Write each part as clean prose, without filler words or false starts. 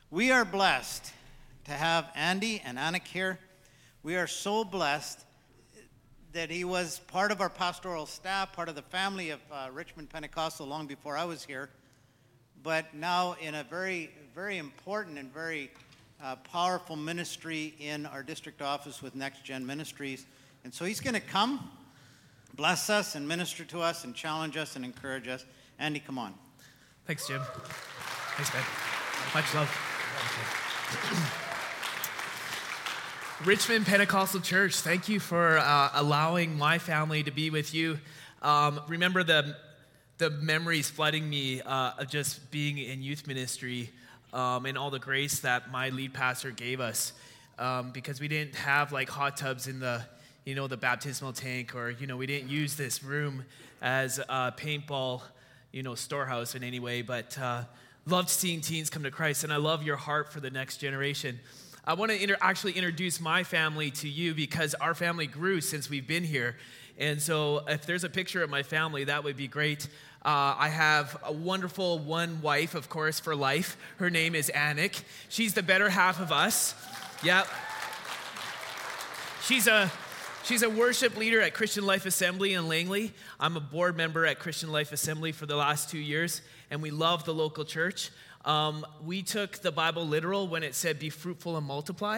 We are blessed to have Andy and Anik here. We are so blessed that he was part of our pastoral staff, part of the family of Richmond Pentecostal long before I was here, but now in a very, very important and very powerful ministry in our district office with Next Gen Ministries. And so he's going to come, bless us and minister to us and challenge us and encourage us. Andy, come on. Thanks, Jim. Thanks, Ben. Much love. Richmond Pentecostal Church, thank you for allowing my family to be with you. Remember the memories flooding me of just being in youth ministry and all the grace that my lead pastor gave us, because we didn't have like hot tubs in the baptismal tank, or we didn't use this room as a paintball storehouse in any way, but loved seeing teens come to Christ, and I love your heart for the next generation. I want to actually introduce my family to you because our family grew since we've been here. And so if there's a picture of my family, that would be great. I have a wonderful one wife, of course, for life. Her name is Anik. She's the better half of us. Yep. She's a worship leader at Christian Life Assembly in Langley. I'm a board member at Christian Life Assembly for the last 2 years, and we love the local church. We took the Bible literal when it said, be fruitful and multiply.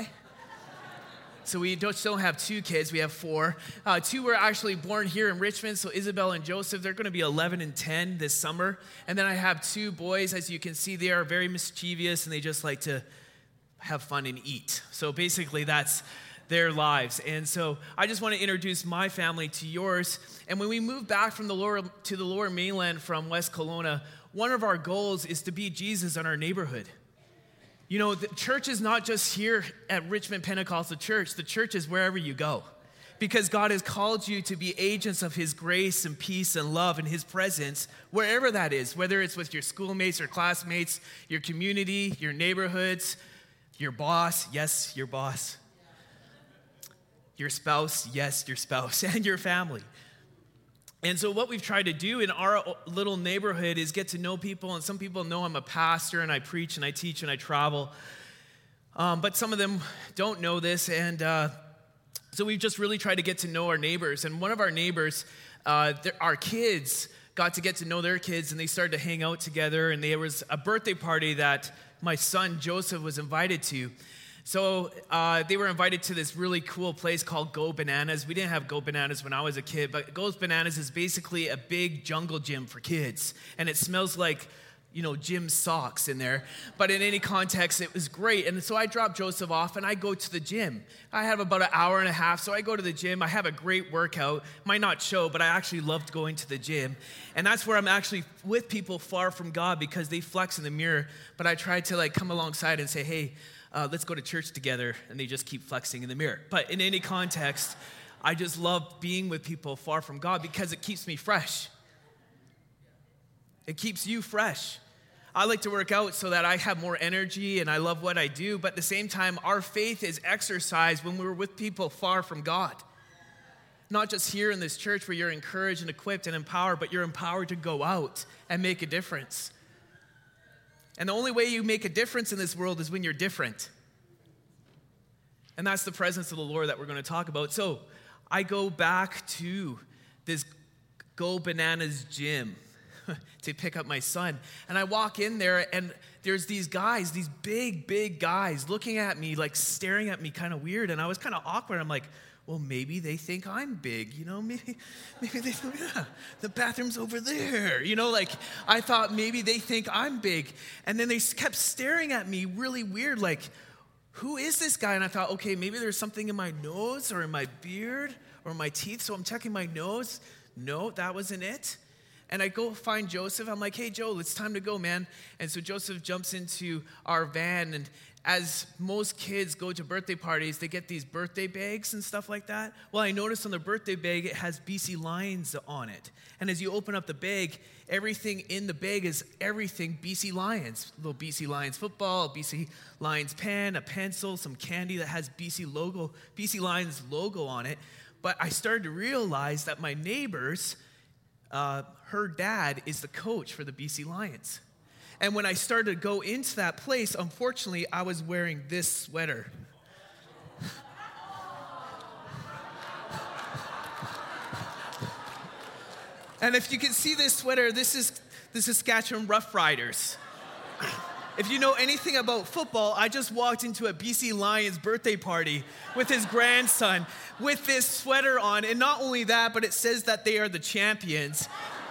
So we don't have 2 kids, we have 4. 2 were actually born here in Richmond, so Isabel and Joseph, they're going to be 11 and 10 this summer. And then I have 2 boys. As you can see, they are very mischievous, and they just like to have fun and eat. So basically that's their lives. And so I just want to introduce my family to yours. And when we moved back from the lower mainland from West Kelowna, one of our goals is to be Jesus in our neighborhood. The church is not just here at Richmond Pentecostal Church. The church is wherever you go, because God has called you to be agents of His grace and peace and love and His presence, wherever that is, whether it's with your schoolmates or classmates, your community, your neighborhoods, your boss, yes, your boss, your spouse, yes, your spouse, and your family. And so what we've tried to do in our little neighborhood is get to know people, and some people know I'm a pastor, and I preach, and I teach, and I travel. But some of them don't know this, and so we've just really tried to get to know our neighbors. And one of our neighbors, our kids got to get to know their kids, and they started to hang out together, and there was a birthday party that my son Joseph was invited to. So they were invited to this really cool place called Go Bananas. We didn't have Go Bananas when I was a kid, but Go Bananas is basically a big jungle gym for kids. And it smells like, gym socks in there. But in any context, it was great. And so I dropped Joseph off, and I go to the gym. I have about an hour and a half, so I go to the gym. I have a great workout. Might not show, but I actually loved going to the gym. And that's where I'm actually with people far from God, because they flex in the mirror. But I try to come alongside and say, hey, let's go to church together, and they just keep flexing in the mirror. But in any context, I just love being with people far from God because it keeps me fresh. It keeps you fresh. I like to work out so that I have more energy, and I love what I do, but at the same time, our faith is exercised when we're with people far from God. Not just here in this church where you're encouraged and equipped and empowered, but you're empowered to go out and make a difference. And the only way you make a difference in this world is when you're different. And that's the presence of the Lord that we're going to talk about. So I go back to this Go Bananas gym to pick up my son. And I walk in there, and there's these guys, these big guys looking at me, staring at me kind of weird. And I was kind of awkward. I'm like, well, maybe they think I'm big, maybe they think, yeah, the bathroom's over there, I thought maybe they think I'm big. And then they kept staring at me really weird, who is this guy? And I thought, okay, maybe there's something in my nose or in my beard or my teeth, so I'm checking my nose. No, that wasn't it. And I go find Joseph. I'm like, hey, Joe, it's time to go, man. And so Joseph jumps into our van, and as most kids go to birthday parties, they get these birthday bags and stuff like that. Well, I noticed on the birthday bag, it has BC Lions on it. And as you open up the bag, everything in the bag is everything BC Lions. A little BC Lions football, a BC Lions pen, a pencil, some candy that has BC Lions logo on it. But I started to realize that my neighbors, her dad is the coach for the BC Lions. And when I started to go into that place, unfortunately, I was wearing this sweater. And if you can see this sweater, this is the Saskatchewan Roughriders. If you know anything about football, I just walked into a BC Lions birthday party with his grandson with this sweater on. And not only that, but it says that they are the champions.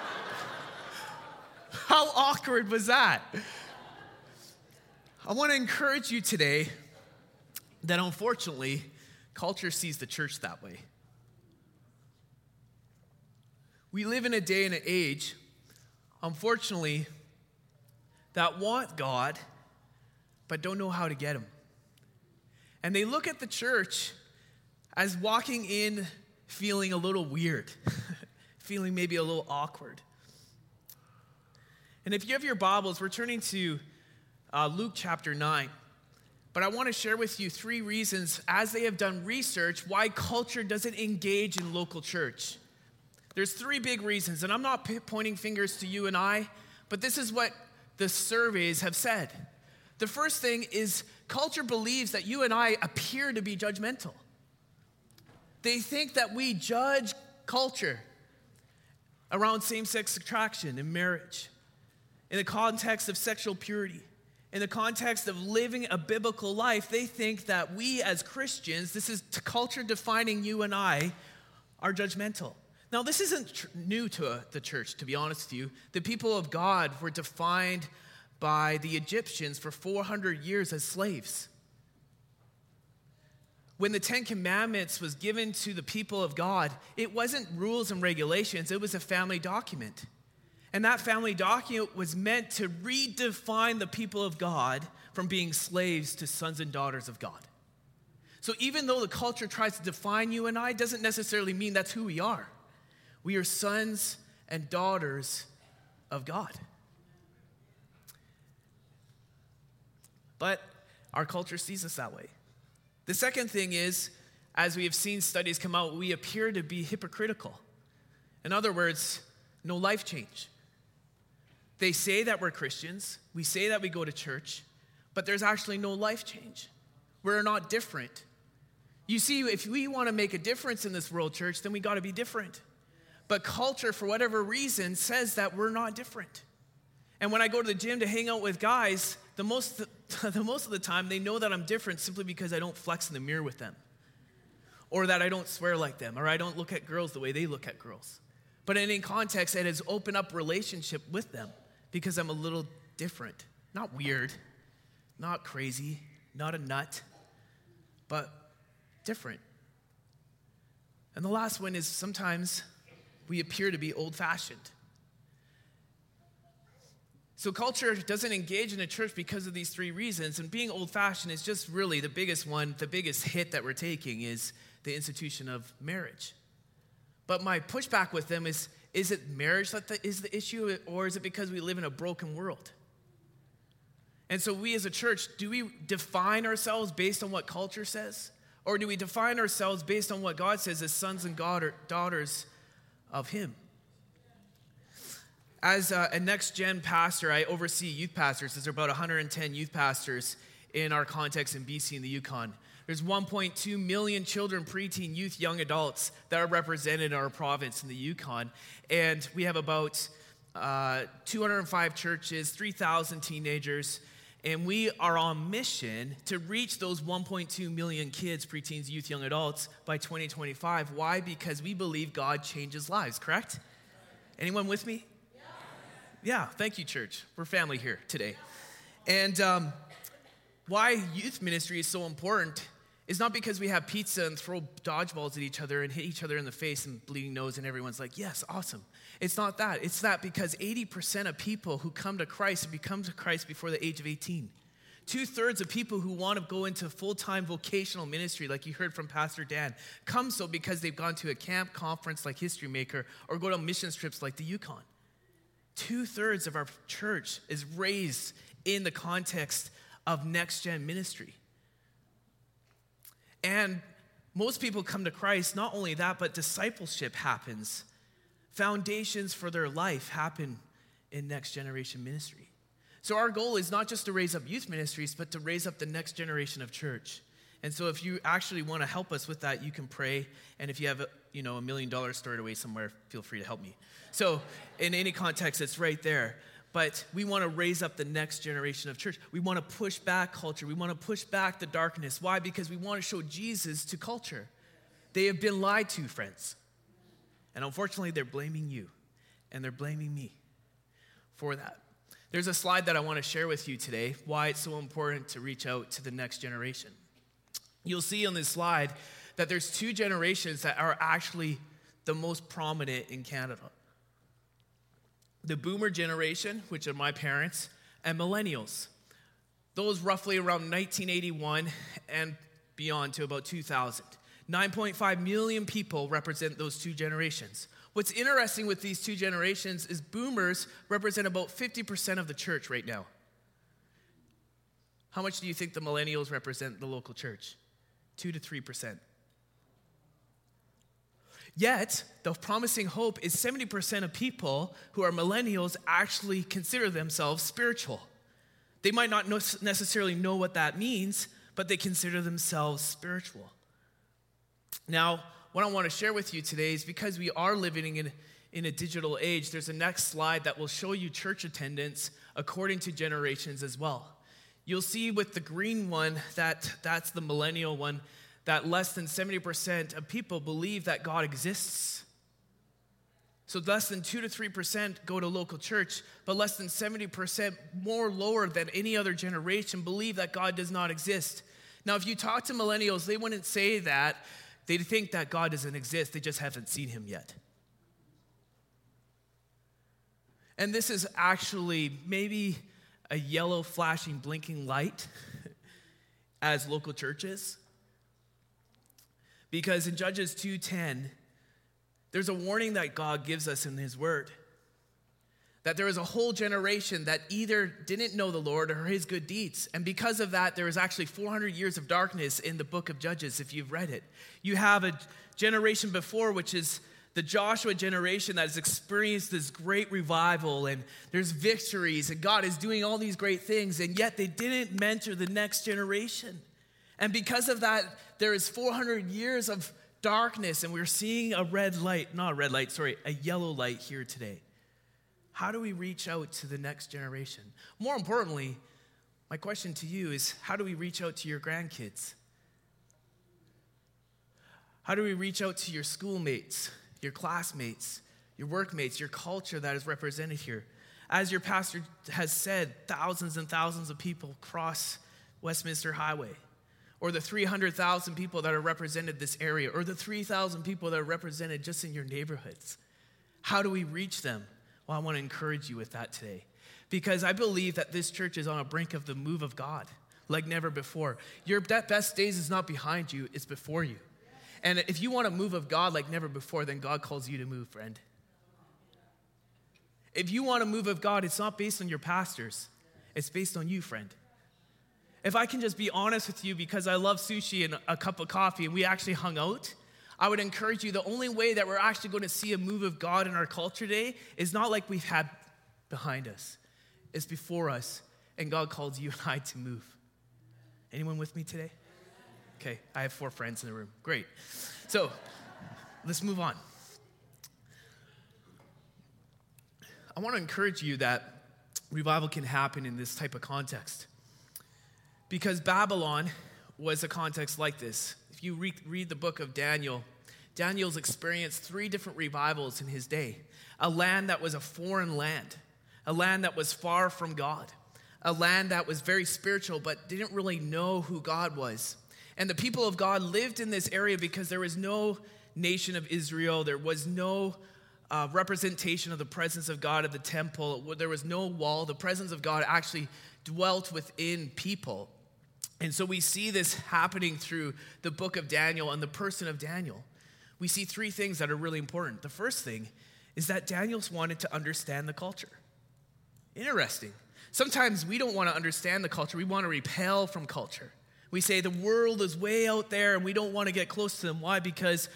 How awkward was that? I want to encourage you today that unfortunately, culture sees the church that way. We live in a day and an age, unfortunately, that want God, but don't know how to get him. And they look at the church as walking in feeling a little weird, feeling maybe a little awkward. And if you have your Bibles, we're turning to Luke chapter 9. But I want to share with you 3 reasons, as they have done research, why culture doesn't engage in local church. There's 3 big reasons, and I'm not pointing fingers to you and I, but this is what the surveys have said. The first thing is culture believes that you and I appear to be judgmental. They think that we judge culture around same-sex attraction and marriage, in the context of sexual purity, in the context of living a biblical life. They think that we as Christians, this is culture defining you and I, are judgmental. Now, this isn't new to the church, to be honest with you. The people of God were defined by the Egyptians for 400 years as slaves. When the 10 Commandments was given to the people of God, it wasn't rules and regulations, it was a family document. And that family document was meant to redefine the people of God from being slaves to sons and daughters of God. So even though the culture tries to define you and I, it doesn't necessarily mean that's who we are. We are sons and daughters of God. But our culture sees us that way. The second thing is, as we have seen studies come out, we appear to be hypocritical. In other words, no life change. They say that we're Christians, we say that we go to church, but there's actually no life change. We're not different. You see, if we want to make a difference in this world, church, then we got to be different. But culture, for whatever reason, says that we're not different. And when I go to the gym to hang out with guys, the most of the time, they know that I'm different simply because I don't flex in the mirror with them. Or that I don't swear like them, or I don't look at girls the way they look at girls. But in context, it has opened up relationship with them because I'm a little different. Not weird, not crazy, not a nut, but different. And the last one is sometimes we appear to be old-fashioned. So culture doesn't engage in a church because of these 3 reasons, and being old-fashioned is just really the biggest one, the biggest hit that we're taking is the institution of marriage. But my pushback with them is it marriage that is the issue, or is it because we live in a broken world? And so we as a church, do we define ourselves based on what culture says? Or do we define ourselves based on what God says as sons and daughters of him? As a next-gen pastor, I oversee youth pastors. There's about 110 youth pastors in our context in BC and the Yukon. There's 1.2 million children, preteen, youth, young adults that are represented in our province in the Yukon. And we have about 205 churches, 3,000 teenagers. And we are on mission to reach those 1.2 million kids, preteens, youth, young adults by 2025. Why? Because we believe God changes lives, correct? Anyone with me? Yeah, thank you, church. We're family here today. And why youth ministry is so important is not because we have pizza and throw dodgeballs at each other and hit each other in the face and bleeding nose and everyone's like, yes, awesome. It's not that. It's that because 80% of people who come to Christ have become to Christ before the age of 18. 2/3 of people who want to go into full-time vocational ministry, like you heard from Pastor Dan, come so because they've gone to a camp conference like History Maker or go to mission trips like the Yukon. 2/3 of our church is raised in the context of next-gen ministry. And most people come to Christ, not only that, but discipleship happens. Foundations for their life happen in next-generation ministry. So our goal is not just to raise up youth ministries, but to raise up the next generation of church. And so if you actually want to help us with that, you can pray. And if you have $1 million stored away somewhere, feel free to help me. So in any context, it's right there. But we want to raise up the next generation of church. We want to push back culture. We want to push back the darkness. Why? Because we want to show Jesus to culture. They have been lied to, friends. And unfortunately, they're blaming you. And they're blaming me for that. There's a slide that I want to share with you today, why it's so important to reach out to the next generation. You'll see on this slide that there's 2 generations that are actually the most prominent in Canada. The boomer generation, which are my parents, and millennials. Those roughly around 1981 and beyond to about 2000. 9.5 million people represent those 2 generations. What's interesting with these 2 generations is boomers represent about 50% of the church right now. How much do you think the millennials represent the local church? 2 to 3%. Yet, the promising hope is 70% of people who are millennials actually consider themselves spiritual. They might not necessarily know what that means, but they consider themselves spiritual. Now, what I want to share with you today is because we are living in a digital age, there's a next slide that will show you church attendance according to generations as well. You'll see with the green one, that's the millennial one, that less than 70% of people believe that God exists. So less than 2 to 3% go to local church, but less than 70%, more lower than any other generation, believe that God does not exist. Now, if you talk to millennials, they wouldn't say that. They think that God doesn't exist. They just haven't seen him yet. And this is actually maybe a yellow flashing blinking light as local churches. Because in Judges 2:10, there's a warning that God gives us in his word. That there is a whole generation that either didn't know the Lord or his good deeds. And because of that, there is actually 400 years of darkness in the book of Judges, if you've read it. You have a generation before, which is the Joshua generation that has experienced this great revival, and there's victories, and God is doing all these great things, and yet they didn't mentor the next generation. And because of that, there is 400 years of darkness, and we're seeing a yellow light here today. How do we reach out to the next generation? More importantly, my question to you is, how do we reach out to your grandkids? How do we reach out to your schoolmates, your classmates, your workmates, your culture that is represented here? As your pastor has said, thousands and thousands of people cross Westminster Highway, or the 300,000 people that are represented this area, or the 3,000 people that are represented just in your neighborhoods. How do we reach them? Well, I want to encourage you with that today, because I believe that this church is on a brink of the move of God like never before. Your best days is not behind you, it's before you. And if you want a move of God like never before, then God calls you to move, friend. If you want a move of God, it's not based on your pastors. It's based on you, friend. If I can just be honest with you, because I love sushi and a cup of coffee, and we actually hung out, I would encourage you, the only way that we're actually going to see a move of God in our culture today is not like we've had behind us. It's before us, and God called you and I to move. Anyone with me today? Okay, I have 4 friends in the room. Great. So, let's move on. I want to encourage you that revival can happen in this type of context. Because Babylon was a context like this. If you read the book of Daniel, Daniel's experienced 3 different revivals in his day. A land that was a foreign land, a land that was far from God, a land that was very spiritual but didn't really know who God was. And the people of God lived in this area because there was no nation of Israel, there was no representation of the presence of God at the temple, there was no wall. The presence of God actually dwelt within people. And so we see this happening through the book of Daniel and the person of Daniel. We see 3 things that are really important. The first thing is that Daniel wanted to understand the culture. Interesting. Sometimes we don't want to understand the culture. We want to repel from culture. We say the world is way out there and we don't want to get close to them. Why? Because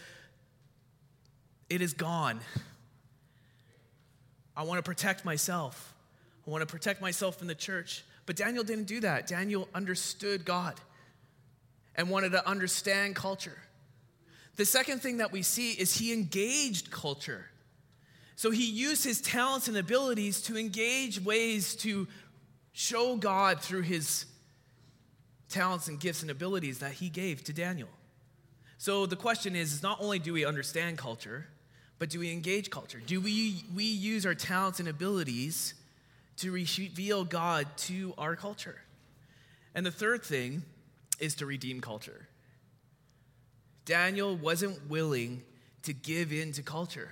it is gone. I want to protect myself. I I want to protect myself in the church. But Daniel didn't do that. Daniel understood God and wanted to understand culture. The second thing that we see is he engaged culture. So he used his talents and abilities to engage ways to show God through his talents and gifts and abilities that he gave to Daniel. So the question is not only do we understand culture, but do we engage culture? Do we use our talents and abilities to reveal God to our culture? And the third thing is to redeem culture. Daniel wasn't willing to give in to culture.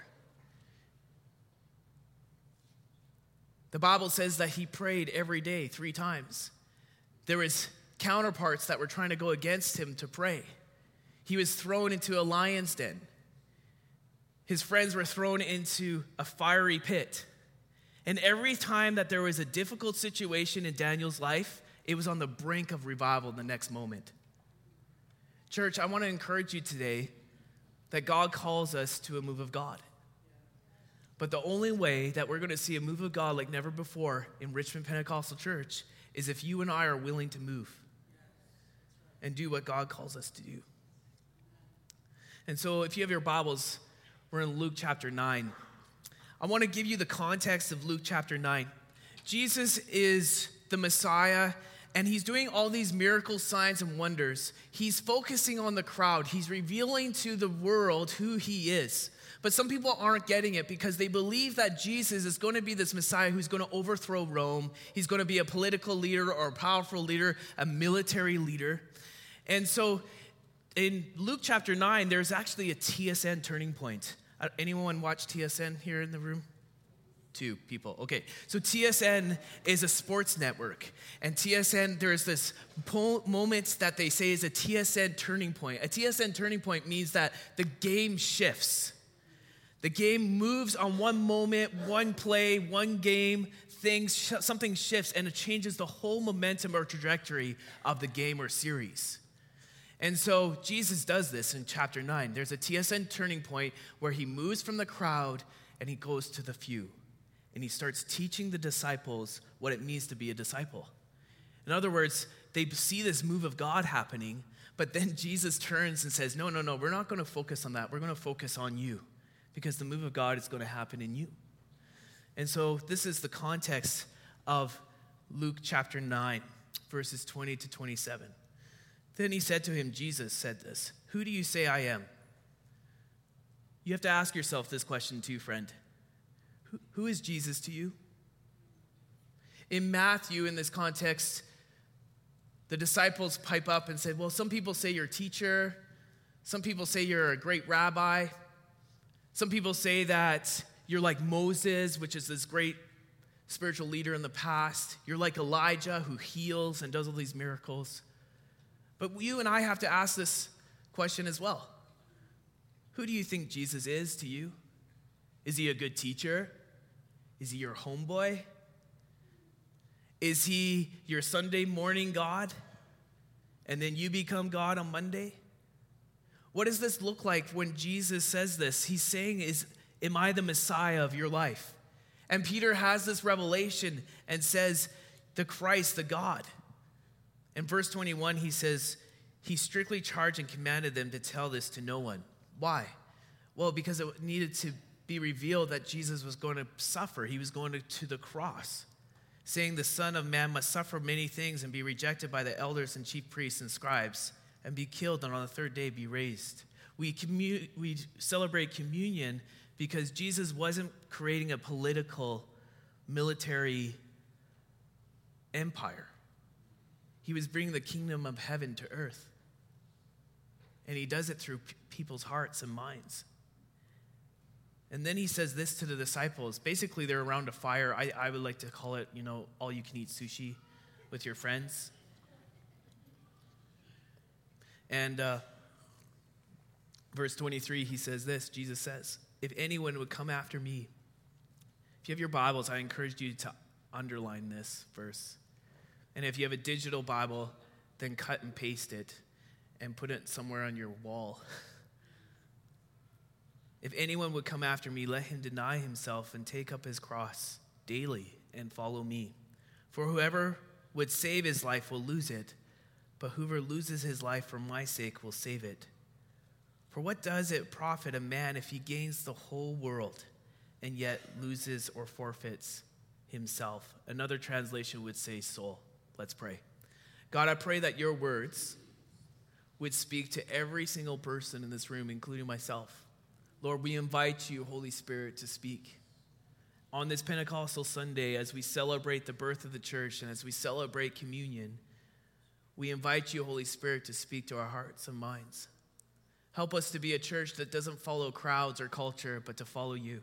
The Bible says that he prayed every day 3 times. There was counterparts that were trying to go against him to pray. He was thrown into a lion's den. His friends were thrown into a fiery pit. And every time that there was a difficult situation in Daniel's life, it was on the brink of revival the next moment. Church, I want to encourage you today that God calls us to a move of God. But the only way that we're going to see a move of God like never before in Richmond Pentecostal Church is if you and I are willing to move and do what God calls us to do. And so if you have your Bibles, we're in Luke chapter 9. I want to give you the context of Luke chapter 9. Jesus is the Messiah, and he's doing all these miracles, signs, and wonders. He's focusing on the crowd. He's revealing to the world who he is. But some people aren't getting it because they believe that Jesus is going to be this Messiah who's going to overthrow Rome. He's going to be a political leader or a powerful leader, a military leader. And so in Luke chapter 9, there's actually a TSN turning point. Anyone watch TSN here in the room? 2 people. Okay, so TSN is a sports network. And TSN, there's this moment that they say is a TSN turning point. A TSN turning point means that the game shifts. The game moves on one moment, one play, one game, something shifts, and it changes the whole momentum or trajectory of the game or series. And so Jesus does this in chapter 9. There's a TSN turning point where he moves from the crowd and he goes to the few. And he starts teaching the disciples what it means to be a disciple. In other words, they see this move of God happening, but then Jesus turns and says, no, we're not going to focus on that. We're going to focus on you because the move of God is going to happen in you. And so this is the context of Luke chapter 9, verses 20 to 27. Then he said to him, Jesus said this, "Who do you say I am?" You have to ask yourself this question too, friend. Who is Jesus to you? In Matthew, in this context, the disciples pipe up and say, well, some people say you're a teacher. Some people say you're a great rabbi. Some people say that you're like Moses, which is this great spiritual leader in the past. You're like Elijah who heals and does all these miracles. But you and I have to ask this question as well. Who do you think Jesus is to you? Is he a good teacher? Is he your homeboy? Is he your Sunday morning God? And then you become God on Monday? What does this look like when Jesus says this? He's saying, am I the Messiah of your life? And Peter has this revelation and says, the Christ, the God. In verse 21, he says, he strictly charged and commanded them to tell this to no one. Why? Well, because it needed to be revealed that Jesus was going to suffer. He was going to the cross, saying the Son of Man must suffer many things and be rejected by the elders and chief priests and scribes and be killed and on the third day be raised. We celebrate communion because Jesus wasn't creating a political, military empire. He was bringing the kingdom of heaven to earth. And he does it through people's hearts and minds. And then he says this to the disciples. Basically, they're around a fire. I would like to call it, all you can eat sushi with your friends. And verse 23, he says this, Jesus says, if anyone would come after me. If you have your Bibles, I encourage you to underline this verse. And if you have a digital Bible, then cut and paste it and put it somewhere on your wall. If anyone would come after me, let him deny himself and take up his cross daily and follow me. For whoever would save his life will lose it, but whoever loses his life for my sake will save it. For what does it profit a man if he gains the whole world and yet loses or forfeits himself? Another translation would say soul. Let's pray. God, I pray that your words would speak to every single person in this room, including myself. Lord, we invite you, Holy Spirit, to speak. On this Pentecostal Sunday, as we celebrate the birth of the church and as we celebrate communion, we invite you, Holy Spirit, to speak to our hearts and minds. Help us to be a church that doesn't follow crowds or culture, but to follow you.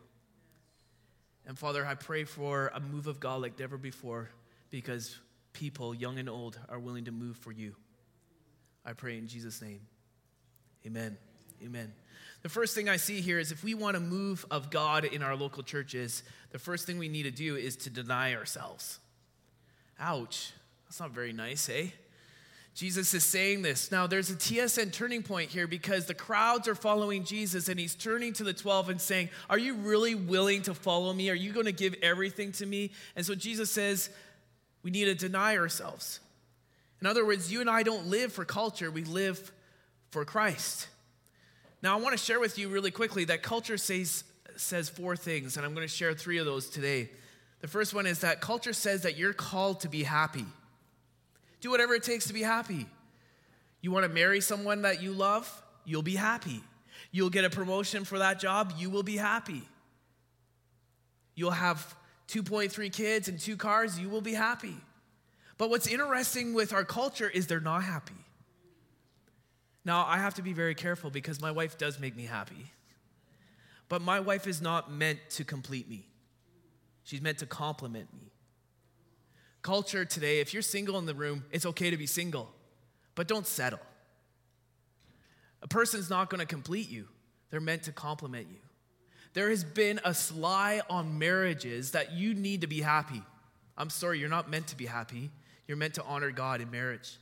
And Father, I pray for a move of God like never before, because people, young and old, are willing to move for you. I pray in Jesus' name. Amen. Amen. The first thing I see here is if we want a move of God in our local churches, the first thing we need to do is to deny ourselves. Ouch. That's not very nice, eh? Jesus is saying this. Now, there's a TSN turning point here because the crowds are following Jesus, and he's turning to the 12 and saying, are you really willing to follow me? Are you going to give everything to me? And so Jesus says, we need to deny ourselves. In other words, you and I don't live for culture. We live for Christ. Now, I want to share with you really quickly that culture says four things, and I'm going to share three of those today. The first one is that culture says that you're called to be happy. Do whatever it takes to be happy. You want to marry someone that you love? You'll be happy. You'll get a promotion for that job? You will be happy. You'll have 2.3 kids and 2 cars? You will be happy. But what's interesting with our culture is they're not happy. Now, I have to be very careful because my wife does make me happy. But my wife is not meant to complete me. She's meant to complement me. Culture today, if you're single in the room, it's okay to be single, but don't settle. A person's not going to complete you. They're meant to complement you. There has been a lie on marriages that you need to be happy. I'm sorry, you're not meant to be happy. You're meant to honor God in marriage.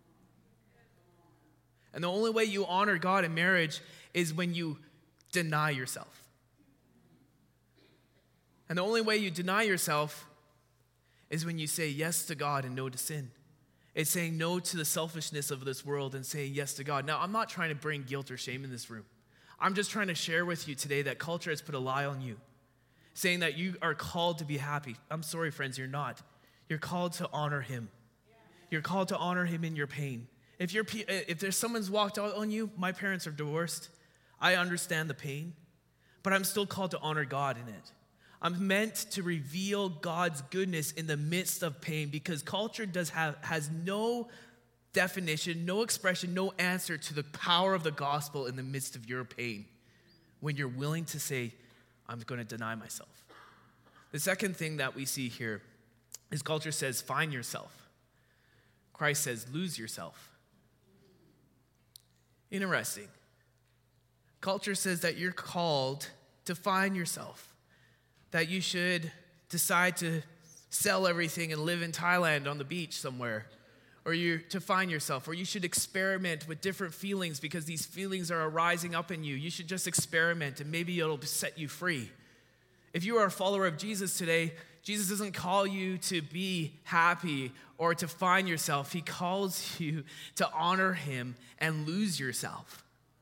And the only way you honor God in marriage is when you deny yourself. And the only way you deny yourself is when you say yes to God and no to sin. It's saying no to the selfishness of this world and saying yes to God. Now, I'm not trying to bring guilt or shame in this room. I'm just trying to share with you today that culture has put a lie on you, saying that you are called to be happy. I'm sorry, friends, you're not. You're called to honor him. You're called to honor him in your pain. If there's someone's walked out on you, my parents are divorced. I understand the pain, but I'm still called to honor God in it. I'm meant to reveal God's goodness in the midst of pain because culture has no definition, no expression, no answer to the power of the gospel in the midst of your pain when you're willing to say, I'm going to deny myself. The second thing that we see here is culture says, find yourself. Christ says, lose yourself. Interesting. Culture says that you're called to find yourself. That you should decide to sell everything and live in Thailand on the beach somewhere, or to find yourself, or you should experiment with different feelings because these feelings are arising up in you. You should just experiment and maybe it'll set you free. If you are a follower of Jesus today, Jesus doesn't call you to be happy or to find yourself. He calls you to honor him and lose yourself.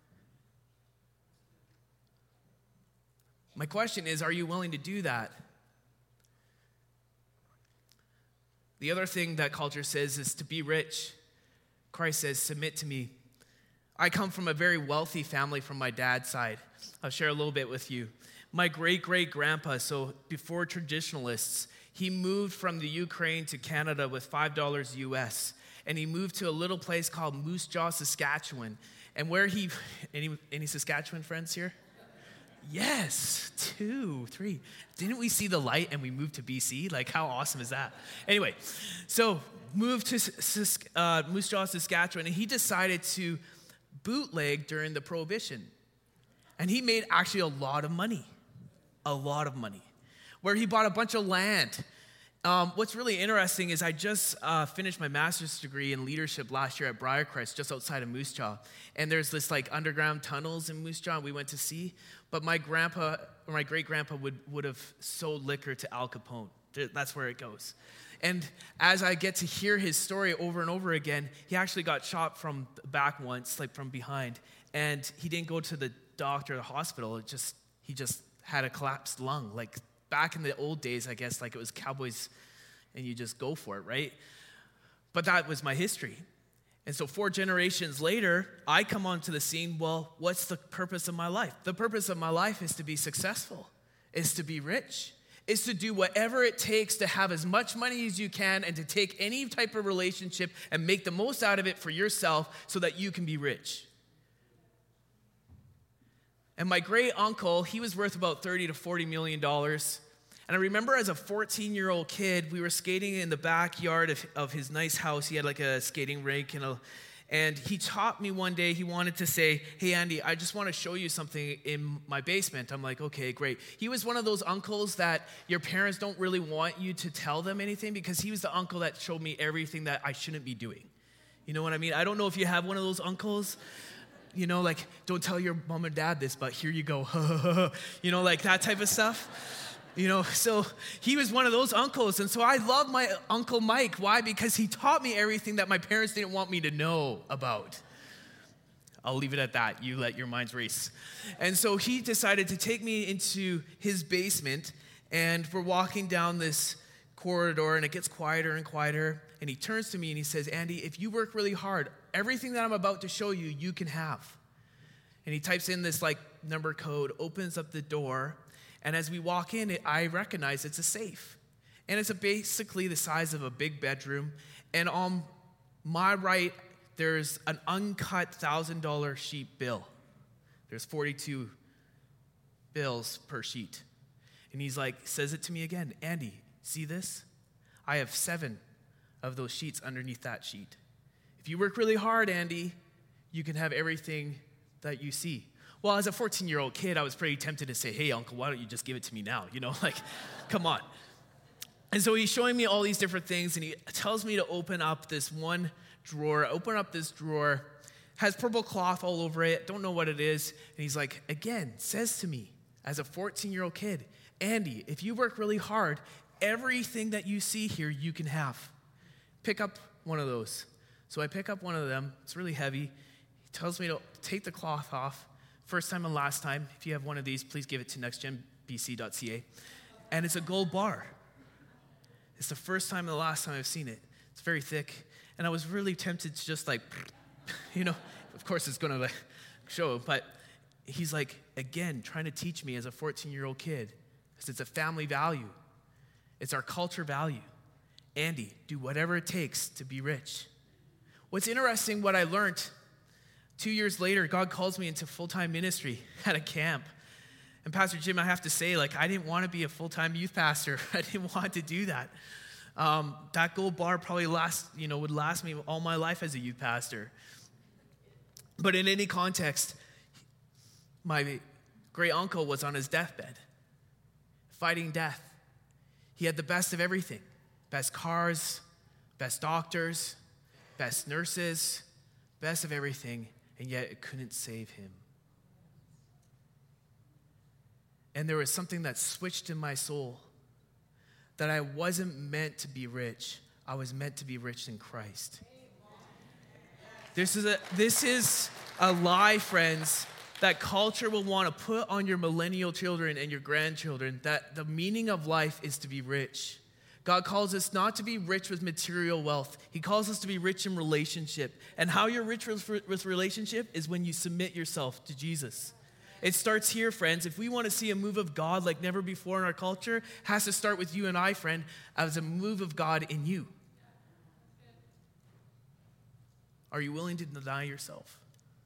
My question is, are you willing to do that? The other thing that culture says is to be rich. Christ says, submit to me. I come from a very wealthy family from my dad's side. I'll share a little bit with you. My great-great-grandpa, so before traditionalists, he moved from the Ukraine to Canada with $5 US. And he moved to a little place called Moose Jaw, Saskatchewan. And where any Saskatchewan friends here? Yes, 2, 3. Didn't we see the light and we moved to BC? Like, how awesome is that? Anyway, so moved to Moose Jaw, Saskatchewan, and he decided to bootleg during the Prohibition. And he made actually a lot of money, where he bought a bunch of land. What's really interesting is I just finished my master's degree in leadership last year at Briarcrest, just outside of Moose Jaw. And there's this like underground tunnels in Moose Jaw we went to see. But my great-grandpa would have sold liquor to Al Capone. That's where it goes. And as I get to hear his story over and over again, he actually got shot from the back once, like from behind. And he didn't go to the doctor or the hospital. He just had a collapsed lung. Like back in the old days, I guess, like it was cowboys and you just go for it, right? But that was my history. And so 4 generations later, I come onto the scene. Well, what's the purpose of my life? The purpose of my life is to be successful, is to be rich, is to do whatever it takes to have as much money as you can and to take any type of relationship and make the most out of it for yourself so that you can be rich. And my great uncle, he was worth about $30 to $40 million. And I remember as a 14-year-old kid, we were skating in the backyard of his nice house. He had like a skating rink, and he taught me one day, he wanted to say, hey, Andy, I just want to show you something in my basement. I'm like, okay, great. He was one of those uncles that your parents don't really want you to tell them anything because he was the uncle that showed me everything that I shouldn't be doing. You know what I mean? I don't know if you have one of those uncles. You know, like, don't tell your mom and dad this, but here you go. You know, like that type of stuff. You know, so he was one of those uncles. And so I love my Uncle Mike. Why? Because he taught me everything that my parents didn't want me to know about. I'll leave it at that. You let your minds race. And so he decided to take me into his basement, and we're walking down this corridor, and it gets quieter and quieter. And he turns to me and he says, Andy, if you work really hard, everything that I'm about to show you, you can have. And he types in this like number code, opens up the door, and as we walk in, I recognize it's a safe. And it's basically the size of a big bedroom. And on my right, there's an uncut $1,000 sheet bill. There's 42 bills per sheet. And he's like, says it to me again, Andy, see this? I have 7 of those sheets underneath that sheet. If you work really hard, Andy, you can have everything that you see. Well, as a 14-year-old kid, I was pretty tempted to say, hey, uncle, why don't you just give it to me now? You know, like, come on. And so he's showing me all these different things, and he tells me to open up this one drawer. Open up this drawer, has purple cloth all over it, don't know what it is. And he's like, again, says to me, as a 14-year-old kid, Andy, if you work really hard, everything that you see here, you can have. Pick up one of those. So I pick up one of them. It's really heavy. He tells me to take the cloth off. First time and last time. If you have one of these, please give it to nextgenbc.ca. And it's a gold bar. It's the first time and the last time I've seen it. It's very thick. And I was really tempted to just like, you know, of course it's going to like show. But he's like, again, trying to teach me as a 14-year-old kid. Because it's a family value. It's our culture value. Andy, do whatever it takes to be rich. What's interesting, what I learned, 2 years later, God calls me into full-time ministry at a camp. And Pastor Jim, I have to say, like, I didn't want to be a full-time youth pastor. I didn't want to do that. That gold bar probably would last me all my life as a youth pastor. But in any context, my great uncle was on his deathbed, fighting death. He had the best of everything. Best cars, best doctors, best nurses, best of everything. And yet it couldn't save him. And there was something that switched in my soul, that I wasn't meant to be rich. I was meant to be rich in Christ. This is a lie, friends, that culture will want to put on your millennial children and your grandchildren, that the meaning of life is to be rich. God calls us not to be rich with material wealth. He calls us to be rich in relationship. And how you're rich with relationship is when you submit yourself to Jesus. It starts here, friends. If we want to see a move of God like never before in our culture, it has to start with you and I, friend, as a move of God in you. Are you willing to deny yourself?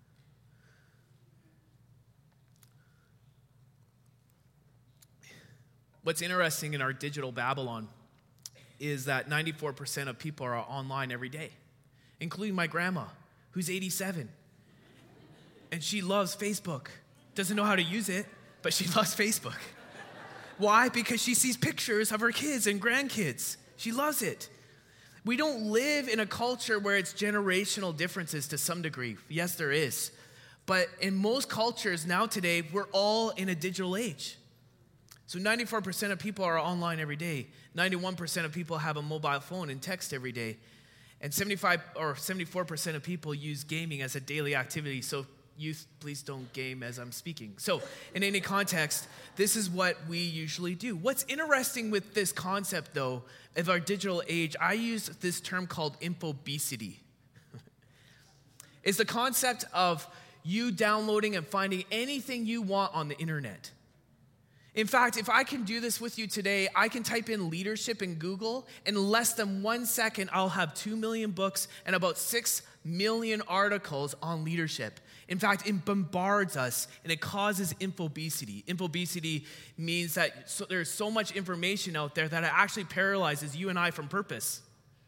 What's interesting in our digital Babylon is that 94% of people are online every day, including my grandma, who's 87. And she loves Facebook. Doesn't know how to use it, but she loves Facebook. Why? Because she sees pictures of her kids and grandkids. She loves it. We don't live in a culture where it's generational differences to some degree. Yes, there is. But in most cultures now today, we're all in a digital age. So 94% of people are online every day. 91% of people have a mobile phone and text every day. And 74% of people use gaming as a daily activity. So youth, please don't game as I'm speaking. So in any context, this is what we usually do. What's interesting with this concept, though, of our digital age, I use this term called infobesity. It's the concept of you downloading and finding anything you want on the internet. In fact, if I can do this with you today, I can type in leadership in Google. In less than 1 second, I'll have 2 million books and about 6 million articles on leadership. In fact, it bombards us and it causes infobesity. Infobesity means that there's so much information out there that it actually paralyzes you and I from purpose.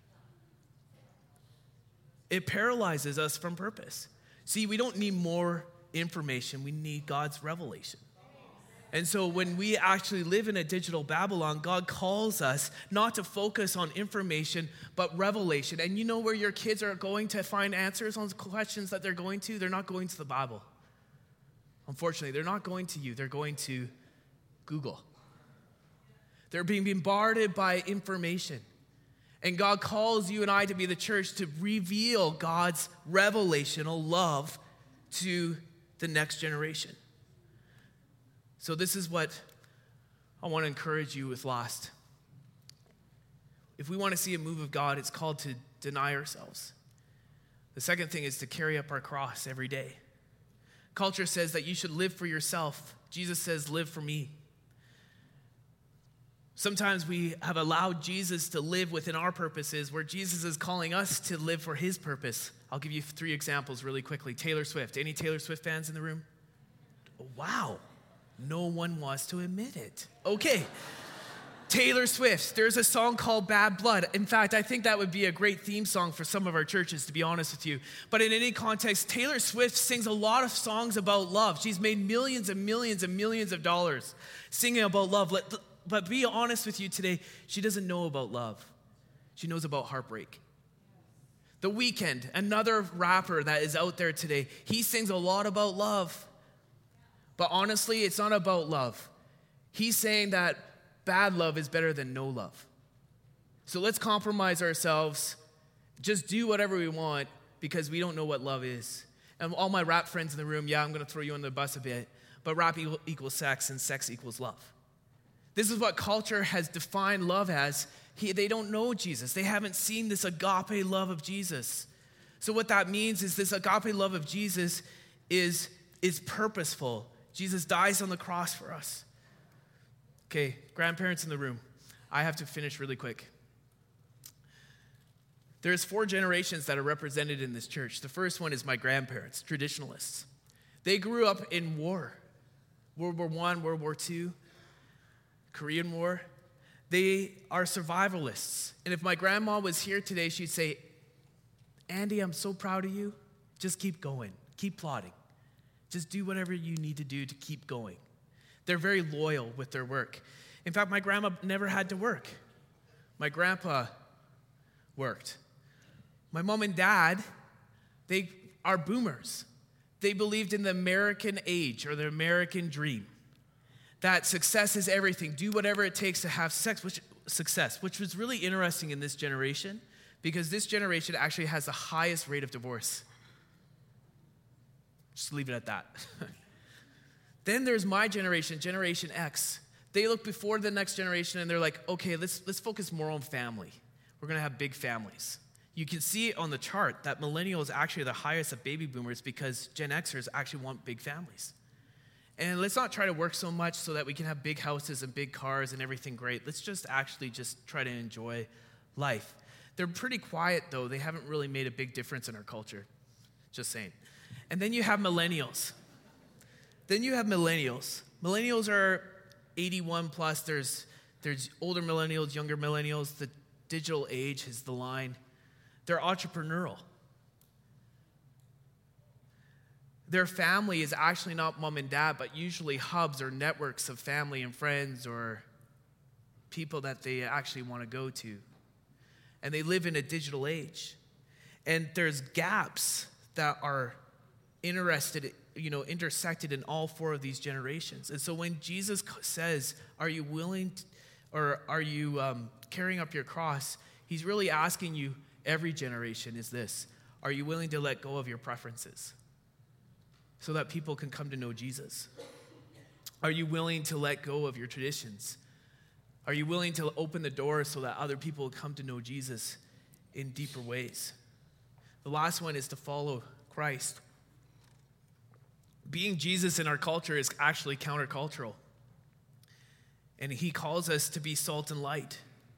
It paralyzes us from purpose. See, we don't need more information. We need God's revelation. And so when we actually live in a digital Babylon, God calls us not to focus on information, but revelation. And you know where your kids are going to find answers on questions that they're going to? They're not going to the Bible. Unfortunately, they're not going to you. They're going to Google. They're being bombarded by information. And God calls you and I to be the church to reveal God's revelational love to the next generation. So this is what I want to encourage you with Lost. If we want to see a move of God, it's called to deny ourselves. The second thing is to carry up our cross every day. Culture says that you should live for yourself. Jesus says, live for me. Sometimes we have allowed Jesus to live within our purposes, where Jesus is calling us to live for his purpose. I'll give you 3 examples really quickly. Taylor Swift. Any Taylor Swift fans in the room? Wow. No one wants to admit it. Okay. Taylor Swift. There's a song called Bad Blood. In fact, I think that would be a great theme song for some of our churches, to be honest with you. But in any context, Taylor Swift sings a lot of songs about love. She's made millions and millions and millions of dollars singing about love. But be honest with you today, she doesn't know about love. She knows about heartbreak. The Weeknd, another rapper that is out there today, he sings a lot about love. But honestly, it's not about love. He's saying that bad love is better than no love. So let's compromise ourselves, just do whatever we want because we don't know what love is. And all my rap friends in the room, yeah, I'm going to throw you on the bus a bit, but rap equals sex and sex equals love. This is what culture has defined love as. They don't know Jesus. They haven't seen this agape love of Jesus. So what that means is this agape love of Jesus is purposeful. Jesus dies on the cross for us. Okay, grandparents in the room, I have to finish really quick. There's 4 generations that are represented in this church. The first one is my grandparents, traditionalists. They grew up in war. World War I, World War II, Korean War. They are survivalists. And if my grandma was here today, she'd say, Andy, I'm so proud of you. Just keep going. Keep plotting. Just do whatever you need to do to keep going. They're very loyal with their work. In fact, my grandma never had to work. My grandpa worked. My mom and dad, they are boomers. They believed in the American age or the American dream. That success is everything. Do whatever it takes to have success, which was really interesting in this generation because this generation actually has the highest rate of divorce. Just leave it at that. Then there's my generation, Generation X. They look before the next generation and they're like, okay, let's focus more on family. We're going to have big families. You can see it on the chart that millennials actually are the highest of baby boomers because Gen Xers actually want big families. And let's not try to work so much so that we can have big houses and big cars and everything great. Let's just try to enjoy life. They're pretty quiet though. They haven't really made a big difference in our culture. Just saying. And then you have millennials. Millennials are 81 plus. There's older millennials, younger millennials. The digital age is the line. They're entrepreneurial. Their family is actually not mom and dad, but usually hubs or networks of family and friends or people that they actually want to go to. And they live in a digital age. And there's gaps that are interested intersected in all four of these generations. And so when Jesus says, are you willing or are you carrying up your cross, he's really asking you, every generation is this: are you willing to let go of your preferences so that people can come to know Jesus? Are you willing to let go of your traditions? Are you willing to open the door so that other people come to know Jesus in deeper ways? The last one is to follow Christ. Being Jesus in our culture is actually countercultural. And he calls us to be salt and light.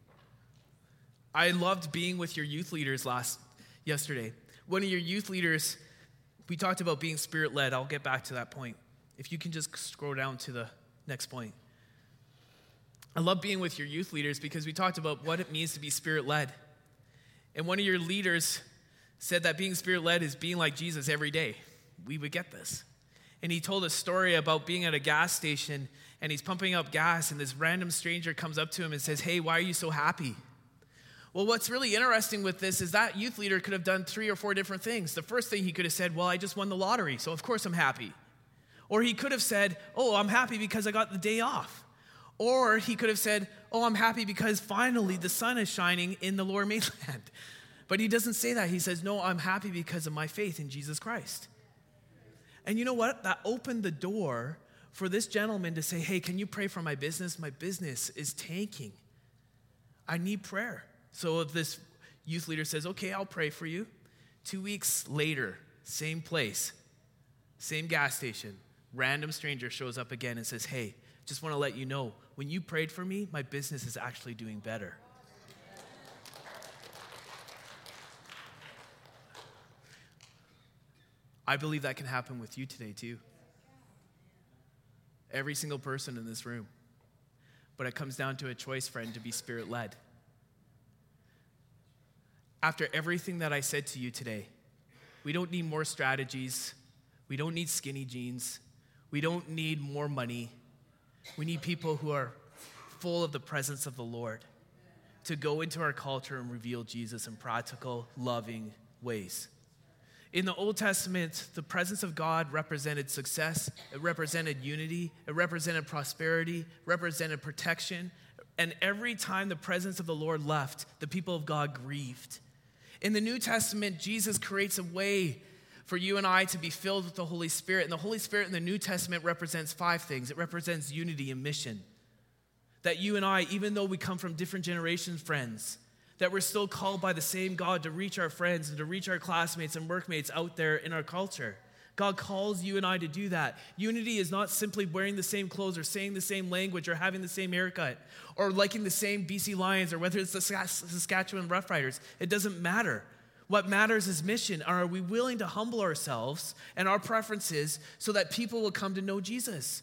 I loved being with your youth leaders yesterday. One of your youth leaders, we talked about being Spirit-led. I'll get back to that point. If you can just scroll down to the next point. I love being with your youth leaders because we talked about what it means to be Spirit-led. And one of your leaders said that being Spirit-led is being like Jesus every day. We would get this. And he told a story about being at a gas station and he's pumping up gas and this random stranger comes up to him and says, "Hey, why are you so happy?" Well, what's really interesting with this is that youth leader could have done 3 or 4 different things. The first thing he could have said, "Well, I just won the lottery, so of course I'm happy." Or he could have said, "Oh, I'm happy because I got the day off." Or he could have said, "Oh, I'm happy because finally the sun is shining in the Lower Mainland." But he doesn't say that. He says, "No, I'm happy because of my faith in Jesus Christ." And you know what? That opened the door for this gentleman to say, "Hey, can you pray for my business? My business is tanking. I need prayer." So if this youth leader says, "Okay, I'll pray for you." 2 weeks later, same place, same gas station, random stranger shows up again and says, "Hey, just want to let you know, when you prayed for me, my business is actually doing better." I believe that can happen with you today too. Every single person in this room. But it comes down to a choice, friend, to be Spirit-led. After everything that I said to you today, we don't need more strategies. We don't need skinny jeans. We don't need more money. We need people who are full of the presence of the Lord to go into our culture and reveal Jesus in practical, loving ways. In the Old Testament, the presence of God represented success, it represented unity, it represented prosperity, represented protection, and every time the presence of the Lord left, the people of God grieved. In the New Testament, Jesus creates a way for you and I to be filled with the Holy Spirit, and the Holy Spirit in the New Testament represents 5 things. It represents unity and mission. That you and I, even though we come from different generations, friends, that we're still called by the same God to reach our friends and to reach our classmates and workmates out there in our culture. God calls you and I to do that. Unity is not simply wearing the same clothes or saying the same language or having the same haircut or liking the same BC Lions or whether it's the Saskatchewan Roughriders. It doesn't matter. What matters is mission. Are we willing to humble ourselves and our preferences so that people will come to know Jesus?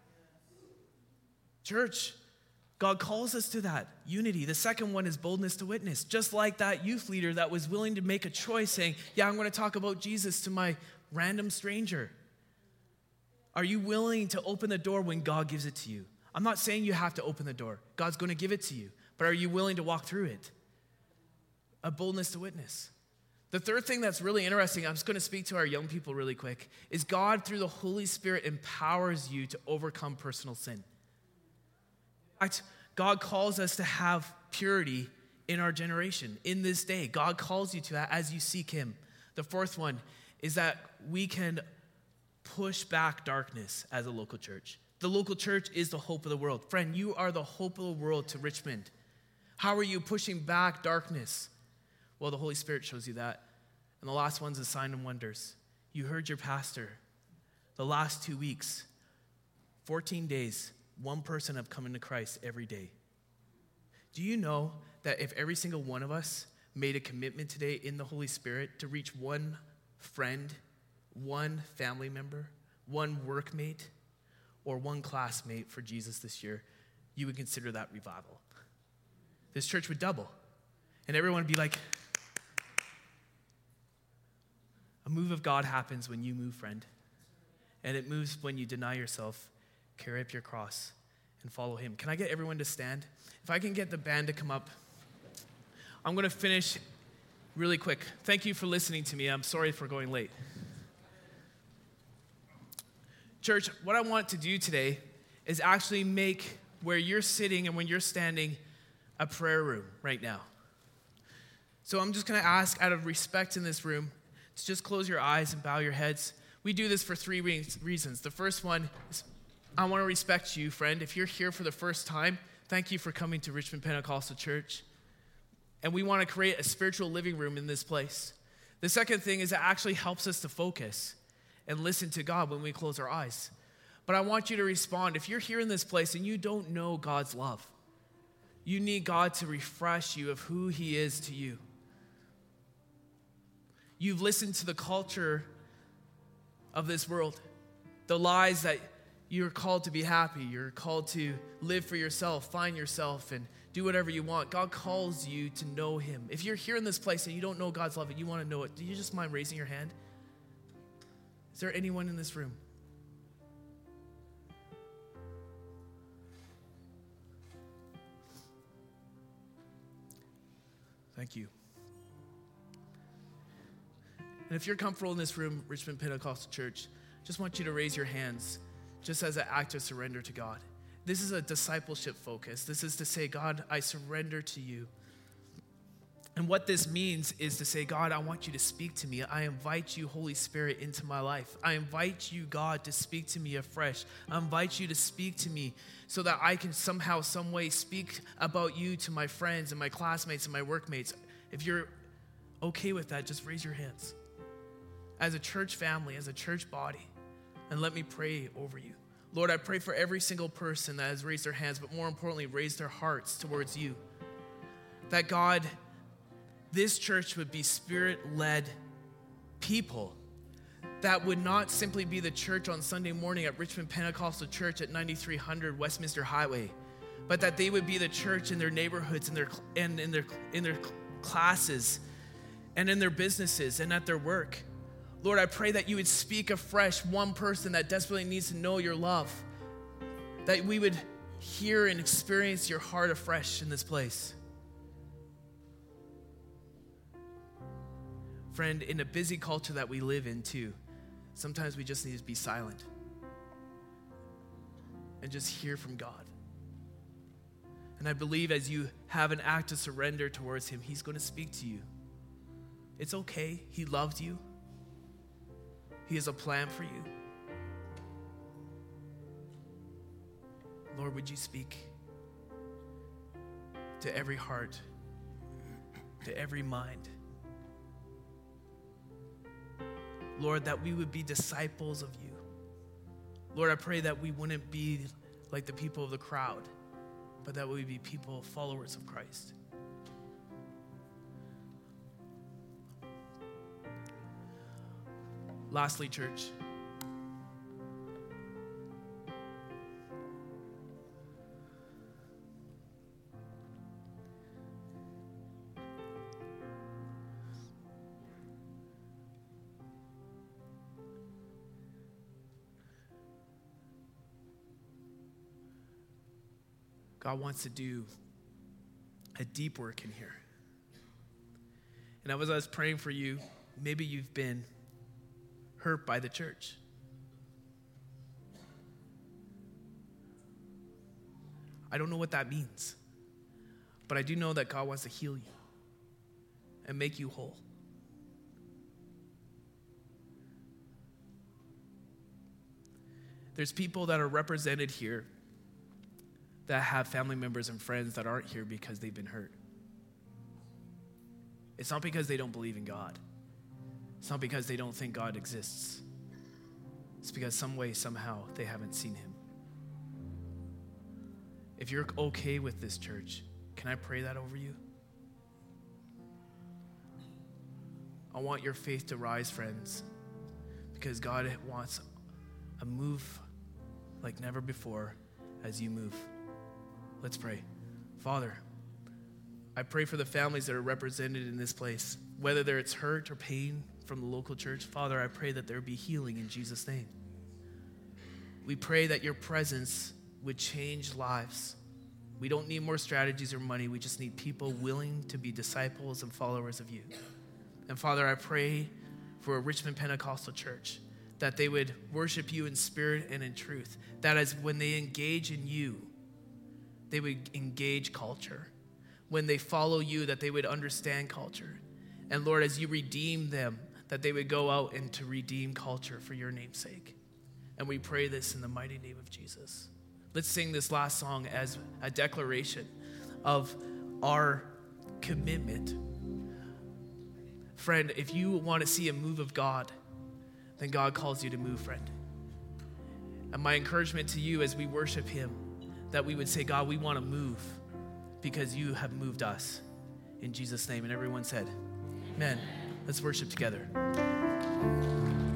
Church, God calls us to that, unity. The second one is boldness to witness. Just like that youth leader that was willing to make a choice saying, "Yeah, I'm going to talk about Jesus to my random stranger." Are you willing to open the door when God gives it to you? I'm not saying you have to open the door. God's going to give it to you. But are you willing to walk through it? A boldness to witness. The third thing that's really interesting, I'm just going to speak to our young people really quick, is God, through the Holy Spirit, empowers you to overcome personal sin. God calls us to have purity in our generation, in this day. God calls you to that as you seek him. The fourth one is that we can push back darkness as a local church. The local church is the hope of the world. Friend, you are the hope of the world to Richmond. How are you pushing back darkness? Well, the Holy Spirit shows you that. And the last one's a sign and wonders. You heard your pastor. The last 2 weeks, 14 days, one person have come into Christ every day. Do you know that if every single one of us made a commitment today in the Holy Spirit to reach one friend, one family member, one workmate, or one classmate for Jesus this year, you would consider that revival? This church would double. And everyone would be like, a move of God happens when you move, friend. And it moves when you deny yourself, carry up your cross, and follow him. Can I get everyone to stand? If I can get the band to come up, I'm going to finish really quick. Thank you for listening to me. I'm sorry for going late. Church, what I want to do today is actually make where you're sitting and when you're standing a prayer room right now. So I'm just going to ask, out of respect in this room, to just close your eyes and bow your heads. We do this for three reasons. The first one is I want to respect you, friend. If you're here for the first time, thank you for coming to Richmond Pentecostal Church. And we want to create a spiritual living room in this place. The second thing is it actually helps us to focus and listen to God when we close our eyes. But I want you to respond. If you're here in this place and you don't know God's love, you need God to refresh you of who He is to you. You've listened to the culture of this world, the lies that you're called to be happy, you're called to live for yourself, find yourself, and do whatever you want. God calls you to know Him. If you're here in this place and you don't know God's love and you want to know it, do you just mind raising your hand? Is there anyone in this room? Thank you. And if you're comfortable in this room, Richmond Pentecostal Church, just want you to raise your hands just as an act of surrender to God. This is a discipleship focus. This is to say, God, I surrender to you. And what this means is to say, God, I want you to speak to me. I invite you, Holy Spirit, into my life. I invite you, God, to speak to me afresh. I invite you to speak to me so that I can somehow, some way speak about you to my friends and my classmates and my workmates. If you're okay with that, just raise your hands. As a church family, as a church body, and let me pray over you. Lord, I pray for every single person that has raised their hands, but more importantly, raised their hearts towards you. That God, this church would be Spirit-led people that would not simply be the church on Sunday morning at Richmond Pentecostal Church at 9300 Westminster Highway, but that they would be the church in their neighborhoods, in their classes, and in their businesses, and at their work. Lord, I pray that you would speak afresh one person that desperately needs to know your love, that we would hear and experience your heart afresh in this place. Friend, in a busy culture that we live in too, sometimes we just need to be silent and just hear from God. And I believe as you have an act of surrender towards Him, He's going to speak to you. It's okay. He loves you. He has a plan for you. Lord, would you speak to every heart, to every mind? Lord, that we would be disciples of you. Lord, I pray that we wouldn't be like the people of the crowd, but that we would be people, followers of Christ. Lastly, church, God wants to do a deep work in here. And as I was praying for you, maybe you've been hurt by the church. I don't know what that means, but I do know that God wants to heal you and make you whole. There's people that are represented here that have family members and friends that aren't here because they've been hurt. It's not because they don't believe in God. It's not because they don't think God exists. It's because some way, somehow, they haven't seen Him. If you're okay with this church, can I pray that over you? I want your faith to rise, friends, because God wants a move like never before as you move. Let's pray. Father, I pray for the families that are represented in this place, whether it's hurt or pain from the local church. Father, I pray that there be healing in Jesus' name. We pray that your presence would change lives. We don't need more strategies or money. We just need people willing to be disciples and followers of you. And Father, I pray for a Richmond Pentecostal Church that they would worship you in spirit and in truth. That as when they engage in you, they would engage culture. When they follow you, that they would understand culture. And Lord, as you redeem them, that they would go out and to redeem culture for your name's sake. And we pray this in the mighty name of Jesus. Let's sing this last song as a declaration of our commitment. Friend, if you want to see a move of God, then God calls you to move, friend. And my encouragement to you as we worship him, that we would say, God, we want to move because you have moved us. In Jesus' name. And everyone said, amen. Let's worship together.